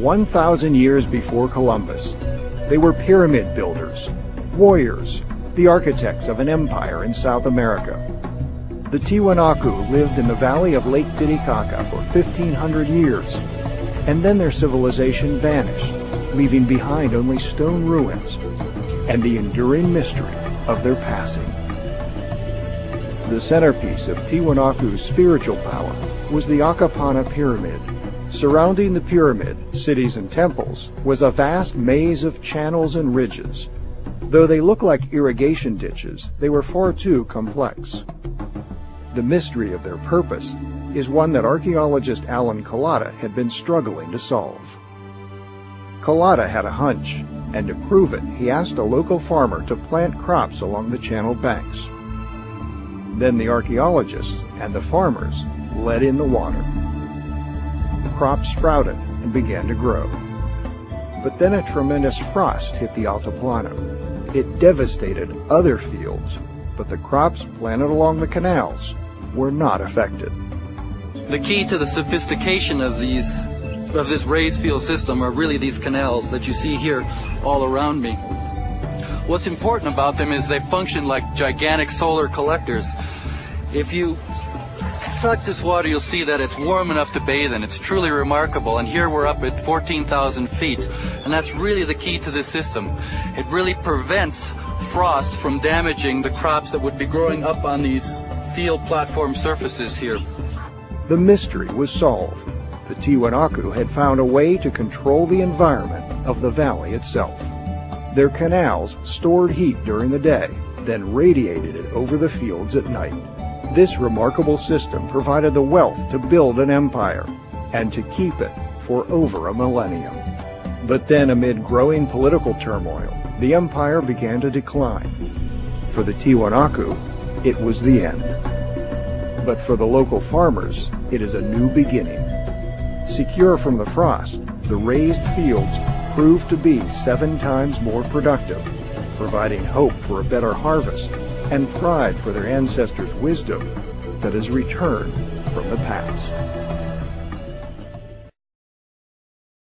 1,000 years before Columbus, they were pyramid builders, warriors, the architects of an empire in South America. The Tiwanaku lived in the valley of Lake Titicaca for 1,500 years, and then their civilization vanished, leaving behind only stone ruins and the enduring mystery of their passing. The centerpiece of Tiwanaku's spiritual power was the Akapana Pyramid. Surrounding the pyramid, cities and temples, was a vast maze of channels and ridges. Though they look like irrigation ditches, they were far too complex. The mystery of their purpose is one that archaeologist Alan Collada had been struggling to solve. Collada had a hunch, and to prove it, he asked a local farmer to plant crops along the channel banks. Then the archaeologists and the farmers let in the water. The crops sprouted and began to grow. But then a tremendous frost hit the Altiplano. It devastated other fields, but the crops planted along the canals were not affected. The key to the sophistication of this raised field system are really these canals that you see here all around me. What's important about them is they function like gigantic solar collectors. If you touch this water, you'll see that it's warm enough to bathe in. It's truly remarkable. And here we're up at 14,000 feet. And that's really the key to this system. It really prevents frost from damaging the crops that would be growing up on these field platform surfaces here. The mystery was solved. The Tiwanaku had found a way to control the environment of the valley itself. Their canals stored heat during the day, then radiated it over the fields at night. This remarkable system provided the wealth to build an empire and to keep it for over a millennium. But then, amid growing political turmoil, the empire began to decline. For the Tiwanaku, it was the end. But for the local farmers, it is a new beginning. Secure from the frost, the raised fields proved to be 7 times more productive, providing hope for a better harvest and pride for their ancestors' wisdom that has returned from the past.